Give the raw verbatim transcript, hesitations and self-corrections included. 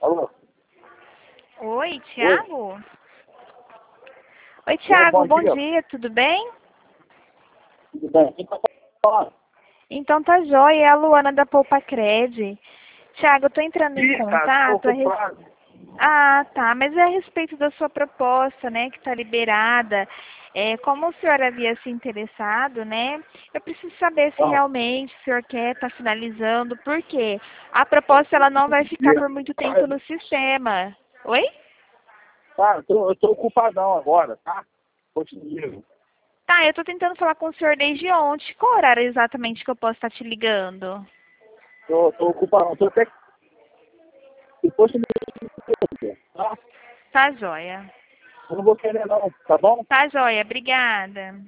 Alô? Oi, Thiago? Oi, Oi, Thiago, bom bom dia. dia, tudo bem? Tudo bem? Quem tá falando? Então tá jóia, é a Luana da Poupa Cred. Thiago, eu tô entrando em Ih, cara, tô contato a res... ocupado. Ah, tá, mas é a respeito da sua proposta, né, que tá liberada. É, como o senhor havia se interessado, né, eu preciso saber se Não, realmente o senhor quer estar finalizando, porque a proposta ela não vai ficar por muito tempo no sistema. Oi? tá, eu tô, eu tô ocupadão agora, tá? Continua. Tá, eu tô tentando falar com o senhor desde ontem. Qual horário exatamente que eu posso estar te ligando? Tô, tô ocupadão. Tô até... Depois você me liga, tá? Tá joia. Eu não vou querer não, tá bom? Tá joia, obrigada.